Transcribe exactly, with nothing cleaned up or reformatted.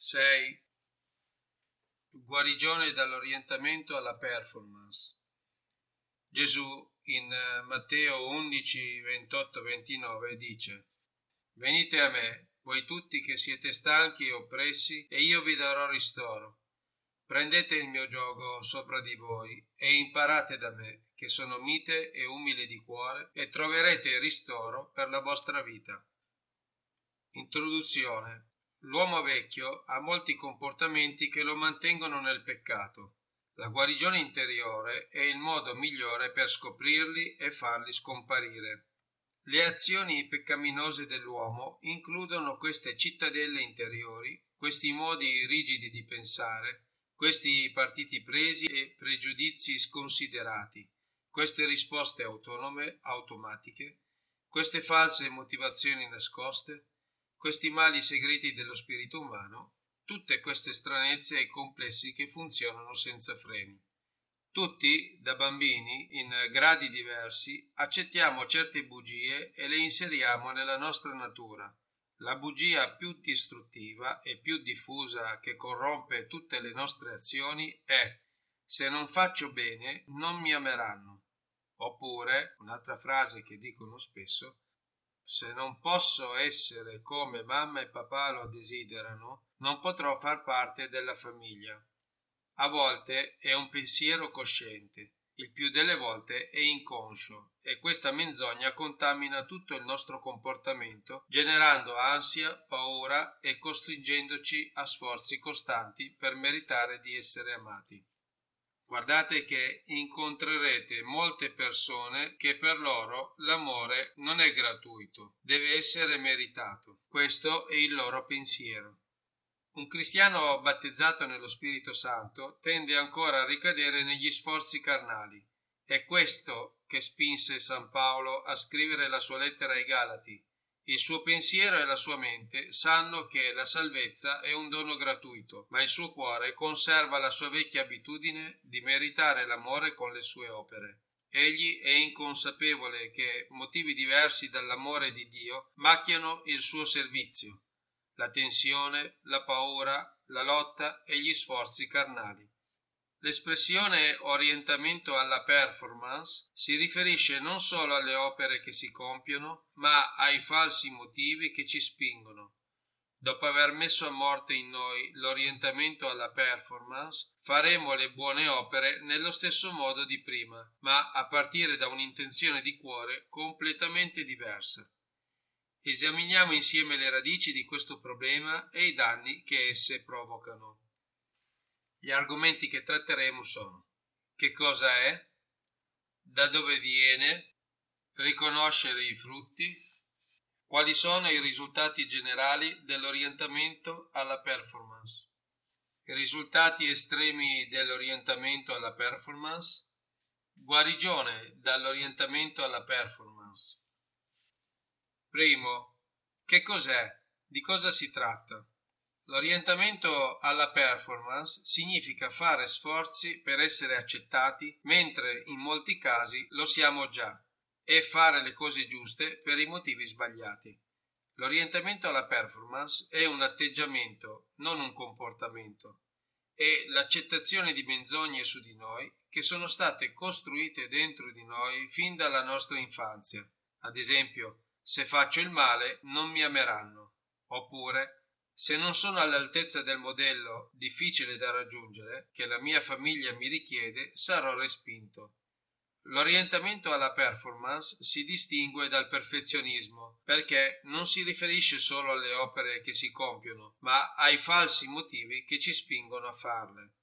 sei. Guarigione dall'orientamento alla performance. Gesù in Matteo undici, ventotto ventinove dice: Venite a me, voi tutti che siete stanchi e oppressi, e io vi darò ristoro. Prendete il mio giogo sopra di voi e imparate da me, che sono mite e umile di cuore, e troverete ristoro per la vostra vita. Introduzione. L'uomo vecchio ha molti comportamenti che lo mantengono nel peccato. La guarigione interiore è il modo migliore per scoprirli e farli scomparire. Le azioni peccaminose dell'uomo includono queste cittadelle interiori, questi modi rigidi di pensare, questi partiti presi e pregiudizi sconsiderati, queste risposte autonome, automatiche, queste false motivazioni nascoste, questi mali segreti dello spirito umano, tutte queste stranezze e complessi che funzionano senza freni. Tutti, da bambini, in gradi diversi, accettiamo certe bugie e le inseriamo nella nostra natura. La bugia più distruttiva e più diffusa che corrompe tutte le nostre azioni è: se non faccio bene, non mi ameranno. Oppure, un'altra frase che dicono spesso: se non posso essere come mamma e papà lo desiderano, non potrò far parte della famiglia. A volte è un pensiero cosciente, il più delle volte è inconscio, e questa menzogna contamina tutto il nostro comportamento, generando ansia, paura e costringendoci a sforzi costanti per meritare di essere amati. Guardate che incontrerete molte persone che per loro l'amore non è gratuito, deve essere meritato. Questo è il loro pensiero. Un cristiano battezzato nello Spirito Santo tende ancora a ricadere negli sforzi carnali. È questo che spinse San Paolo a scrivere la sua lettera ai Galati. Il suo pensiero e la sua mente sanno che la salvezza è un dono gratuito, ma il suo cuore conserva la sua vecchia abitudine di meritare l'amore con le sue opere. Egli è inconsapevole che motivi diversi dall'amore di Dio macchiano il suo servizio: la tensione, la paura, la lotta e gli sforzi carnali. L'espressione orientamento alla performance si riferisce non solo alle opere che si compiono, ma ai falsi motivi che ci spingono. Dopo aver messo a morte in noi l'orientamento alla performance, faremo le buone opere nello stesso modo di prima, ma a partire da un'intenzione di cuore completamente diversa. Esaminiamo insieme le radici di questo problema e i danni che esse provocano. Gli argomenti che tratteremo sono: che cosa è, da dove viene, riconoscere i frutti, quali sono i risultati generali dell'orientamento alla performance, i risultati estremi dell'orientamento alla performance, guarigione dall'orientamento alla performance. Primo, che cos'è? Di cosa si tratta? L'orientamento alla performance significa fare sforzi per essere accettati, mentre in molti casi lo siamo già, e fare le cose giuste per i motivi sbagliati. L'orientamento alla performance è un atteggiamento, non un comportamento. È l'accettazione di menzogne su di noi che sono state costruite dentro di noi fin dalla nostra infanzia. Ad esempio, se faccio il male non mi ameranno. Oppure, se non sono all'altezza del modello difficile da raggiungere che la mia famiglia mi richiede, sarò respinto. L'orientamento alla performance si distingue dal perfezionismo perché non si riferisce solo alle opere che si compiono, ma ai falsi motivi che ci spingono a farle.